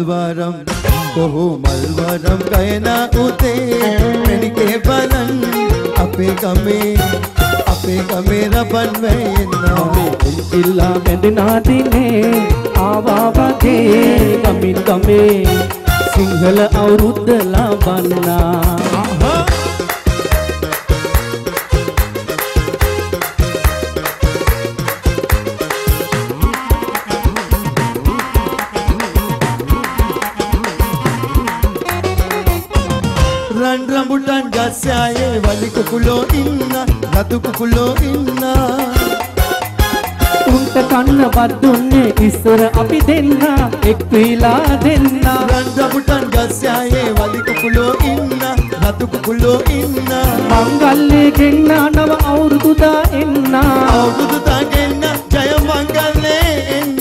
मलवारम कोहू मलवारम गयना उते मेनिके बनन अपे कमे रबन वेना इल्ला बेंदना दिने आवा वगे कमिन कमे सिंहल අවුරුද්ද ලබන්නා රන් රඹුටන් ගස්යායේ වලි කුකුලෝ ඉන්න රතු කුකුලෝ ඉන්න උන්ට කන්න බද්දුන්නේ ඉස්සර අපි දෙන්න එක් වීලා දෙන්න රන් රඹුටන් ගස්යායේ වලි කුකුලෝ ඉන්න රතු කුකුලෝ ඉන්න මංගල්ලේ ගෙන්න නව අවුරුදුදා එන්න අවුරුදුදා ගෙන්න ජය මංගල්ලේ එන්න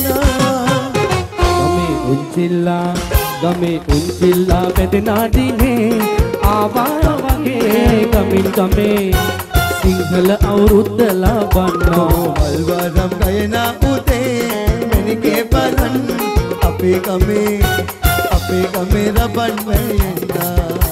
ගමේ උන්චිල්ලා බෙදනා දිනේ ආවා වගේ කමින් කමේ සිංහල අවුරුද්ද ලබන්නා මල්වාරම් ගයනා උතේ මෙනිකේ බලන් අපේ කමේ රබන් වෙන්නා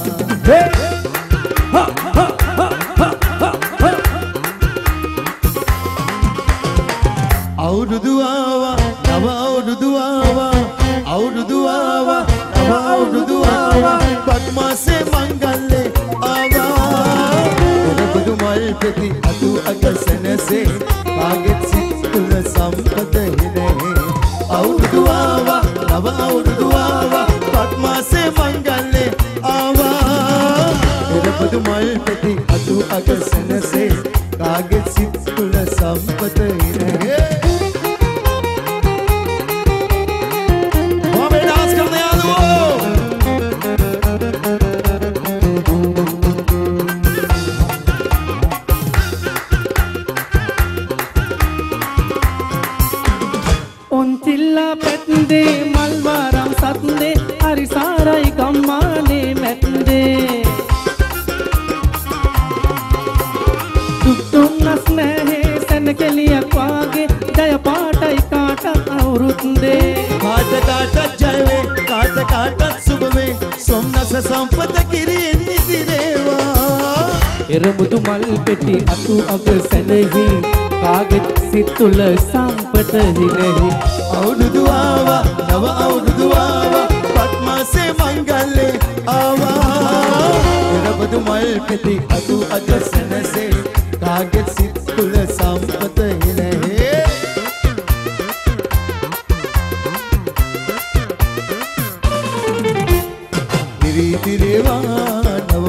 අවුරුදු ආවා නව අවුරුදු ආවා අවුරුදු ආවා නව අවුරුදු ආවා පත්මාසේ මංගල්ලේ ආවා ඔබදු මල් පෙති අතු අගසනසේ කාගෙත් සිත් තුල සම්පත හිනේ අවුරුදු ආවා නව අවුරුදු ආවා පත්මාසේ මංගල්ලේ ආවා ඔබදු මල් පෙති අතු අගසනසේ කාගෙත් සිත් තුල සම්පත හිනේ උන්චිල්ලා පැත්දේ මල්වාරම් සත්දේ හරි සාරයි ගම්මානේ මැත්දේ දුක්තුන්නස් නැහැ සැනකෙලියක් වාගේ ජය පාටයි කාට අවුරුද්දේ කාට ජයවේ කාට සුබවේ සොම්නස සම්පත කිරියෙන් නිදිරේවා එරමුදු මල් පෙති අතු අග සැනෙහි කාගෙත් සිත් තුල සම්පත හිනෙහි අවුරුදු ආවා නව අවුරුදු ආවා පත්මාසේ මංගල්ලේ ආවා එරමුදු මල් පෙති අතු අග සැනසේ කාගෙත් සිත් තුල සම්පත හිනෙහි ඉරිතිරේවා නව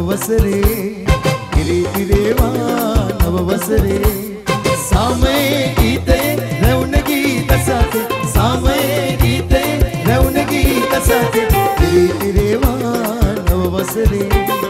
වසරේ सामये गीते रौन गीत साथे सामये गीते रौन गीत साथे तिरेवा नववसरे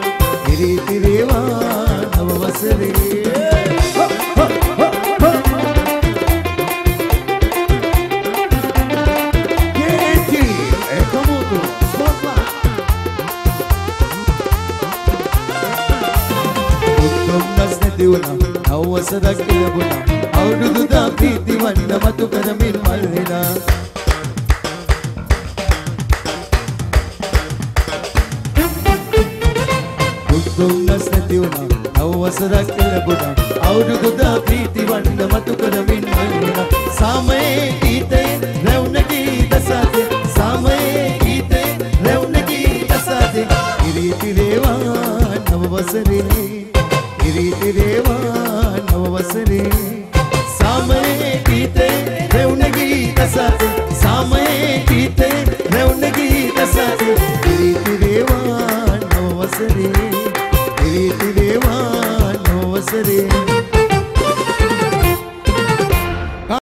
අවසරක් ලැබුණා අවුරුදුදා ප්‍රීති වන්න මතු කරමින් මල්හෙනා දුක්දුම්නස් නැති වුණා අවසරක් ලැබුණා අවුරුදුදා ප්‍රීති වන්න මතු කරමින් මල්හෙනා සාමයේ ගීතේ රැවුන ගීත සාතේ සාමයේ ගීතේ රැවුන ගීත සාතේ ඉරිතිරේවා නවවසරේ ඉරිතිරේවා नववसरे सामये गीते रौन गीत साथे सामये गीते रौन गीत साथे तिरेवा नववसरे